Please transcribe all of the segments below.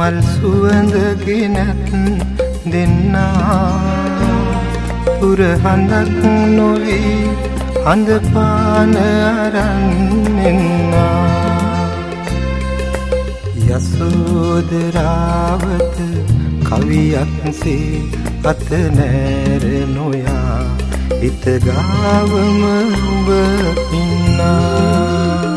මල් සුවඳගෙනත් දෙන්නා පුර හඳක් නොවී හඳ පාන අරන් එන්නා යසෝදරාවත කවියක්සේ අත නෑර නොයා හිත ගාවම ඔබ ඉන්නා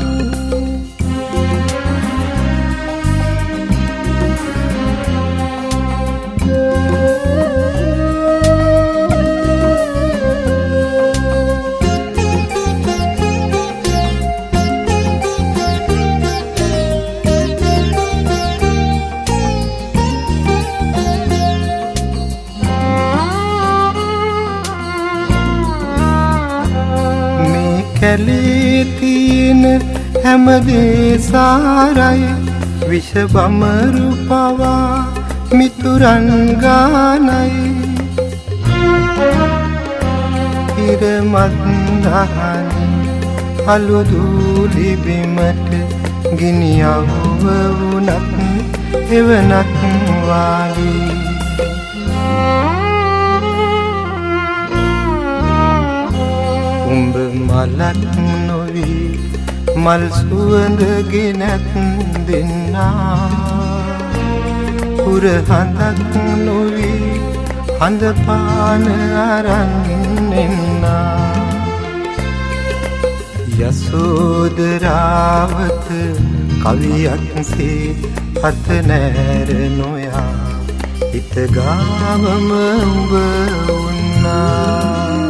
කැලේ තියෙන හැමදේ සාරයි විෂ බමරු පවා මිතුරන් ගානයි ඉර මන්දහනි අලු දූලි බිමට ගිනි අවුව වුණත් එවනක් වාගේ උඹ මලක් නොවී මල් සුවඳගෙනත් දෙන්නා පුර හඳක් නොවී හඳ පාන අරන් එන්නා යසෝදරාවත කවියක්සේ අත නෑර නොයා හිත ගාවම උඹ උන්නා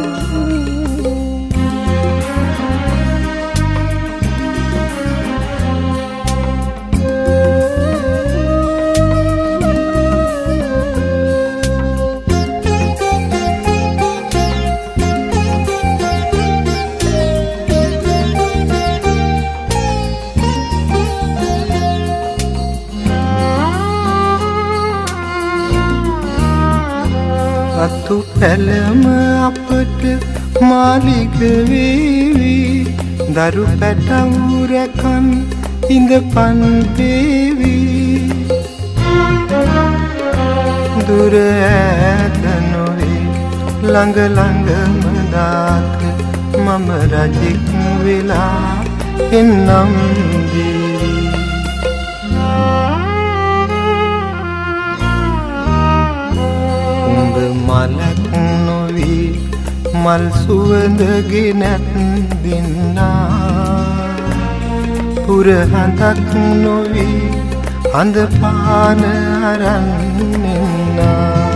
රතු පැලම අපට මාලිග වේවි දරු පැටවු රැකන් ඉඳපන් වේවි දුර ඈත නොවේ ළඟ ළඟම දාක මම රජෙක් වෙලා එන්නම් දේවි මලක් නොවී මල් සුවඳගෙනත් දෙන්නා පුර හඳක් නොවී හඳ පාන අරන් එන්නා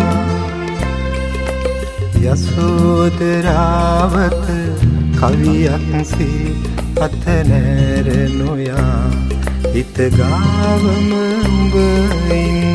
යසෝදරාවත කවියක්සේ අත නෑර නොයා හිත ගාවම උඹ ඉන්නා